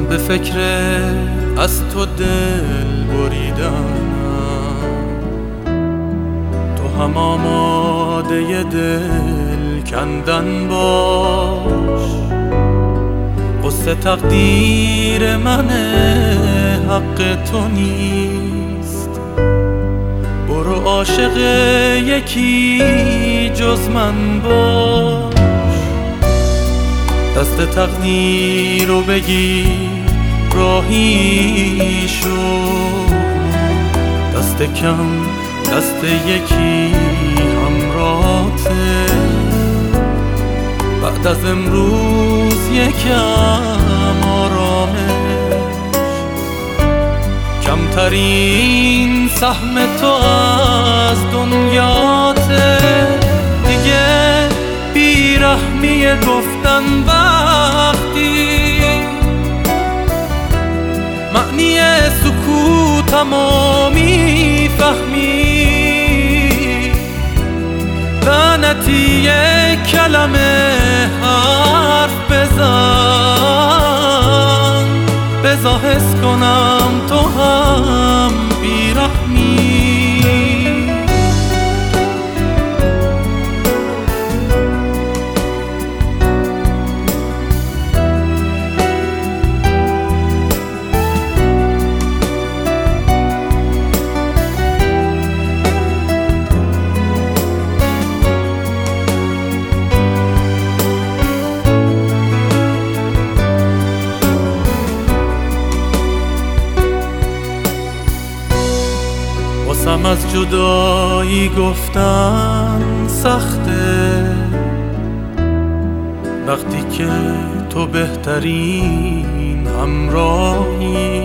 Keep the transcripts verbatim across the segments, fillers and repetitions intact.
به فکر از تو دل بریدنم، تو هم آماده دل کندن باش. قصه تقدیر منه، حق تو نیست. برو عاشق یکی جز من باش. دست تقدیر رو بگیر راهی شو، دست کم دست یکی همراهته. بعد از امروز یکم آرامش، کمترین سهم تو از دنیاته. دیگه بیرحمیه گفتن وقتی معنی سکوتمو میفهمی. لعنتی یک کلمه حرف بزن، بذار حس کنم تو هم بیرحمی. واسم از جدایی گفتن سخته، وقتی که تو بهترین همراهی.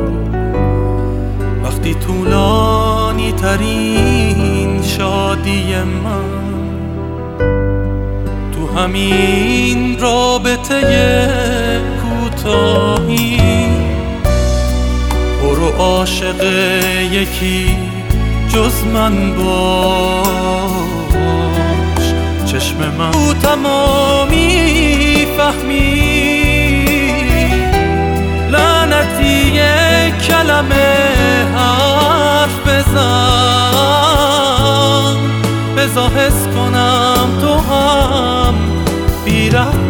وقتی طولانی ترین شادی من تو همین رابطه کوتاهی. برو عاشق یکی جز من باش. چشم من تو تمامی فهمی. لعنتی یک کلمه حرف بزن، بذار حس کنم تو هم بیرحمی.